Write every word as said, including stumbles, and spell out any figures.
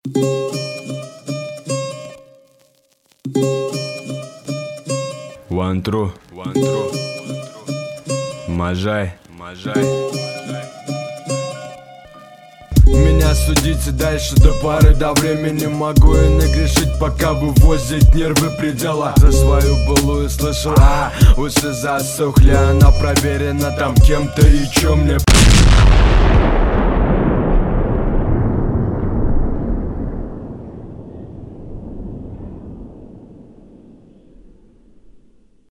One true, one true, Можай, Можай. Меня судите дальше до поры до времени. Могу и нагрешить, пока вывозить нервы предела. За свою былую слышал, а уши засохли. Она проверена там кем-то и чё мне